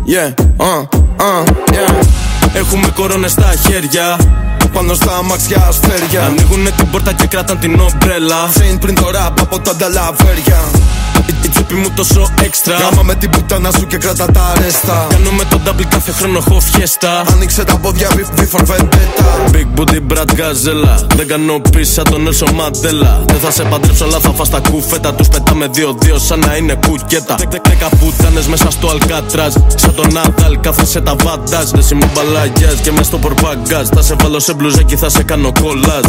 Έχουμε κορώνες στα χέρια, πάνω στα αμαξιά αστέρια. Ανοίγουνε την πόρτα και κράταν την ομπρέλα. Φέιν πριν το ραπ από τα νταλαβέρια. Η τσέπη μου τόσο έξτρα. Γάμα με την πουτάνα σου και κράτα τα αρέστα. Κάνουμε τον double κάθε χρόνο έχω φιέστα. Άνοιξε τα πόδια V for Vendetta. Big booty brat gazella. Δεν κάνω πίσα τον Nelson Mandela. Δεν θα σε παντρέψω αλλά θα φας τα κούφετα. Τους πετάμε 2-2 σαν να είναι κουκέτα. 10 πουτάνες μέσα στο Αλκάτραζ. Σαν τον Νάταλ κάθεσαι τα βάνταζ. Δεν είμαι μπαλαγιάς και μες στο πορπαγκάζ. Θα σε βάλω σε μπλουζάκι θα σε κάνω κολλάζ.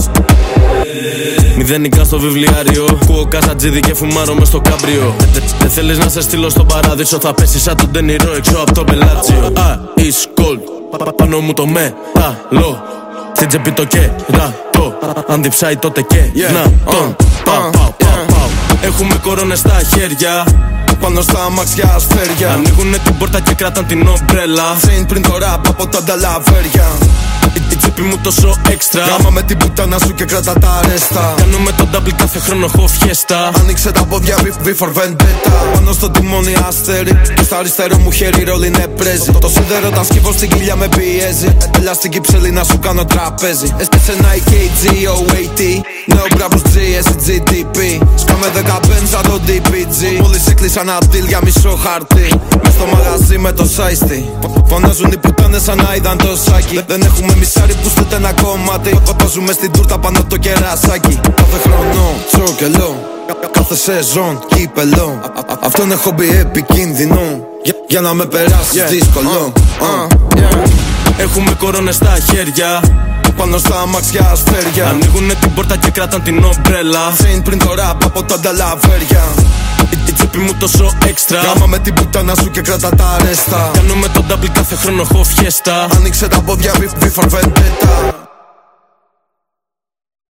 Μηδενικά στο βιβλιάριο. Κουω καζατζίδι και φουμάρω μες στο κάμπριο. Δεν θέλεις να σε στείλω στον παράδεισο. Θα πέσεις σαν τον Τενιρό έξω από το Μπελάτσιο. Ice cold, πάνω μου το μέταλλο. Στην τσέπη το κέρατο. Αν διψάει τότε και να τον πάω. Έχουμε κορώνες στα χέρια, πάνω στα αμαξιά αστέρια. Ανοίγουνε την πόρτα και κράταν την ομπρέλα. Φέιν πριν το ραπ από τα νταλαβέρια. Η τσέπη μου τόσο έξτρα. Γάμα με την πουτάνα σου και κράτα τα αρέστα. Κάνουμε τον double κάθε χρόνο έχω φιέστα. Άνοιξε τα πόδια V for Vendetta. Πάνω στο τιμόνι αστέρι και στο αριστερό μου χέρι ρόλι είναι πρέζι. Το σίδερο τα σκύβω στην κοιλιά με πιέζει. Ελαστική ψελή να σου κάνω τραπέζι. SNI KGOAT. Νέο μπράβος GSGTP. Σκάμε 10 πέντσα το DPG. Μόλις έκλεισα ένα deal για μισό χαρτί. Μες στο μαγαζί με το σάιστι. Φωνάζουν οι πουτάνες σαν να είδαν το σάκι. Δεν έχουμε μισάρι που στείλτε ένα κομμάτι. Βάζουμε στην τούρτα πάνω το κερασάκι. Κάθε χρόνο τσόκελο, κάθε σεζόν κύπελο. Αυτό είναι χόμπι επικίνδυνο. Για να με περάσεις δύσκολο. Έχουμε κορώνες στα χέρια, πάνω στα αμαξιά αστέρια. Ανοίγουνε την πόρτα και κράταν την ομπρέλα. Φέιν πριν το ραπ από τα νταλαβέρια. Η τσέπη μου τόσο έξτρα. Γάμα με την πουτάνα σου και κράτα τα αρέστα. Κάνουμε τον double κάθε χρόνο έχω φιέστα. Άνοιξε τα πόδια V for Vendetta.